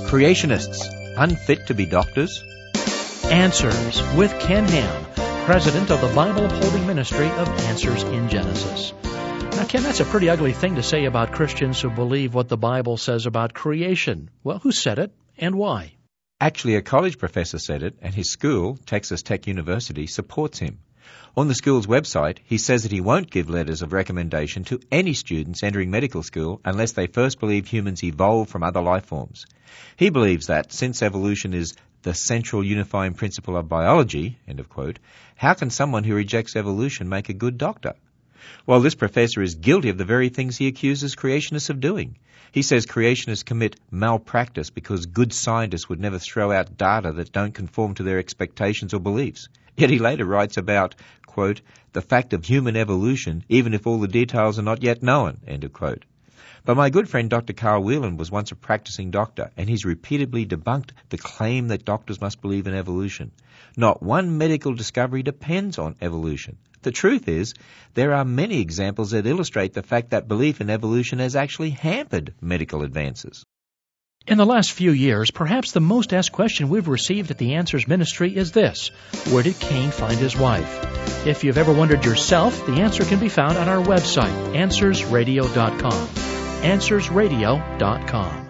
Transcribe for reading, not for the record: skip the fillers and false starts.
Creationists, unfit to be doctors? Answers with Ken Ham, president of the Bible-upholding ministry of Answers in Genesis. Now, Ken, that's a pretty ugly thing to say about Christians who believe what the Bible says about creation. Well, who said it and why? Actually, a college professor said it, and his school, Texas Tech University, supports him. On the school's website, he says that he won't give letters of recommendation to any students entering medical school unless they first believe humans evolved from other life forms. He believes that, since evolution is the central unifying principle of biology, end of quote, how can someone who rejects evolution make a good doctor? Well, this professor is guilty of the very things he accuses creationists of doing. He says creationists commit malpractice because good scientists would never throw out data that don't conform to their expectations or beliefs. Yet he later writes about, quote, the fact of human evolution, even if all the details are not yet known, end of quote. But my good friend Dr. Carl Whelan was once a practicing doctor, and he's repeatedly debunked the claim that doctors must believe in evolution. Not one medical discovery depends on evolution. The truth is, there are many examples that illustrate the fact that belief in evolution has actually hampered medical advances. In the last few years, perhaps the most asked question we've received at the Answers Ministry is this: where did Cain find his wife? If you've ever wondered yourself, the answer can be found on our website, AnswersRadio.com. AnswersRadio.com.